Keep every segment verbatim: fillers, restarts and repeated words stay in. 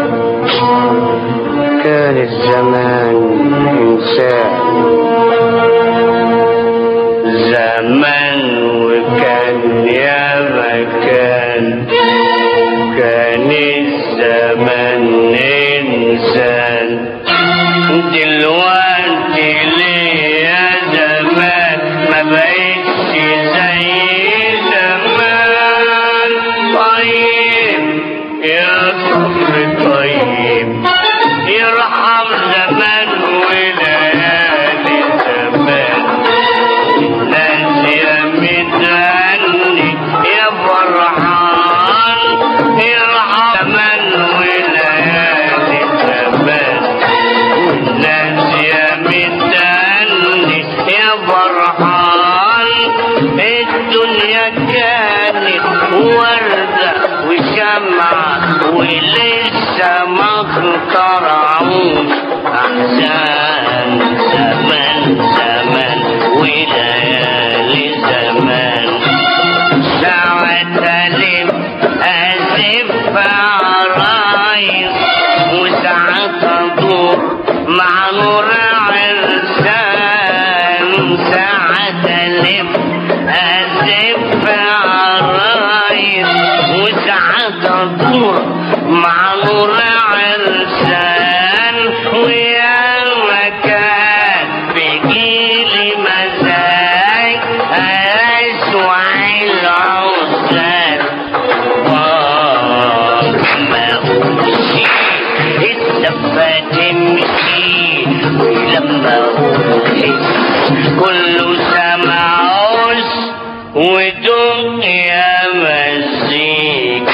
كان الزمان إنسان زمان وكان يا مكان كان الزمان إنسان دلوقتي ليه يا زمان ما بقتش زي زمان طيب يا صبر طيب يرحم زمان وليالي زمان الناس يا متهني يا فرحان يرحم زمان وليالي زمان الناس يا متهني يا فرحان الدنيا كانت وردة وشمعة ولسه ما اخترعوش أحزان زمان زمان وليالي زمان ساعة ألف أسف عرايس وساعة أدور مع نور عرسان ساعة ألف أسف عرايس وساعة أدور مع نور عرسان ويا مكان بيجيلي مزاج أسوع العزال ما أقولش الدفة تمشي ولما أقول كله سمعوش ودنيا مزيك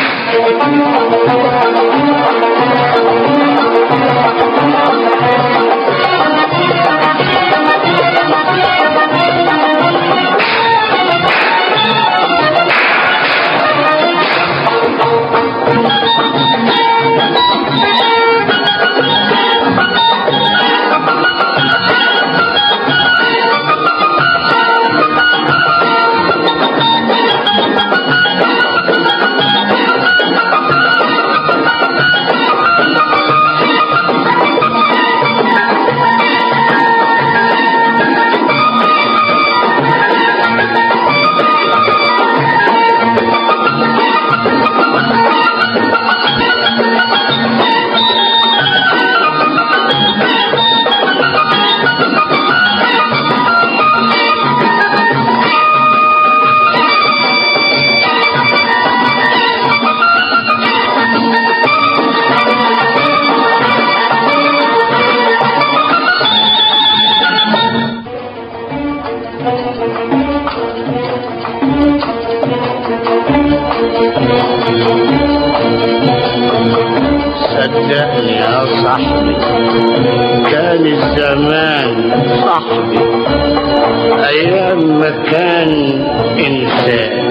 صدقني يا صاحبي كان الزمان صاحبي أيام ما كان إنسان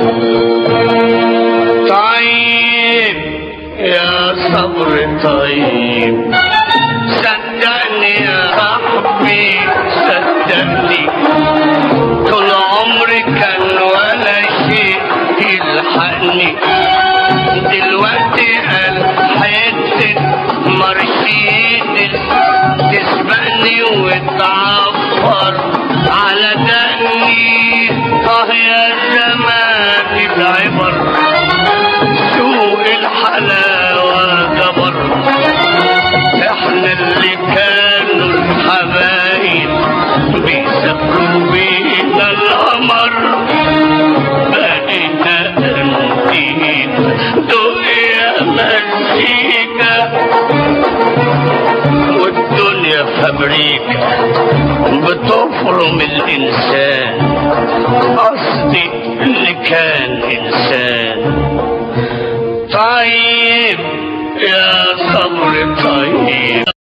طيب يا صبر طيب صدقني يا صاحبي صدقني طول عمري كان ولا شيء يلحقني دلوقتي قال حتة مرشيدس تسبقني وتعفر على دقني اه يا زمان العبر سوق الحلاوة جبر احنا اللي كانوا الحبايب بيسافروا بينا القمر بقينا انتين دنيا مزيكا والدنيا فبريكا بتفرم الانسان قصدي اللي كان انسان طيب يا صبر طيب